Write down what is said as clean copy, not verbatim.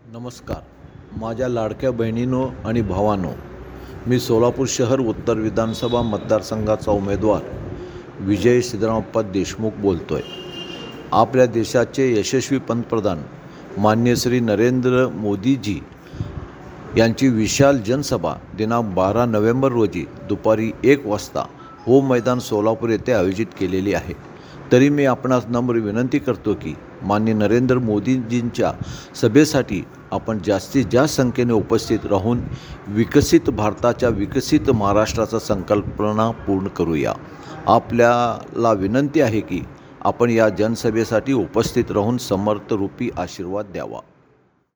नमस्कार. माझ्या लाडक्या बहिणींनो आणि भावांनो, मी सोलापूर शहर उत्तर विधानसभा मतदारसंघाचा उमेदवार विजय सिद्धरामप्पा देशमुख बोलतो आहे. आपल्या देशाचे यशस्वी पंतप्रधान माननीय श्री नरेंद्र मोदीजी यांची विशाल जनसभा दिनांक 12 नोव्हेंबर रोजी दुपारी 1 वाजता होम मैदान सोलापूर येथे आयोजित केलेली आहे. तरी मी आपणास नम्र विनंती करतो की माननीय नरेंद्र मोदीजींच्या सभेसाठी आपण जास्तीत जास्त संख्येने उपस्थित राहून विकसित भारताच्या विकसित महाराष्ट्राचा संकल्पना पूर्ण करूया. आपल्याला विनंती आहे की आपण या जनसभेसाठी उपस्थित राहून समर्थरूपी आशीर्वाद द्यावा.